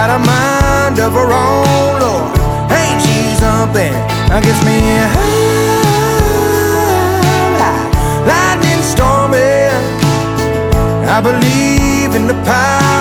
got a mind of her own, Lord. Ain't she something? Gets me high, lightning stormy. I believe in the power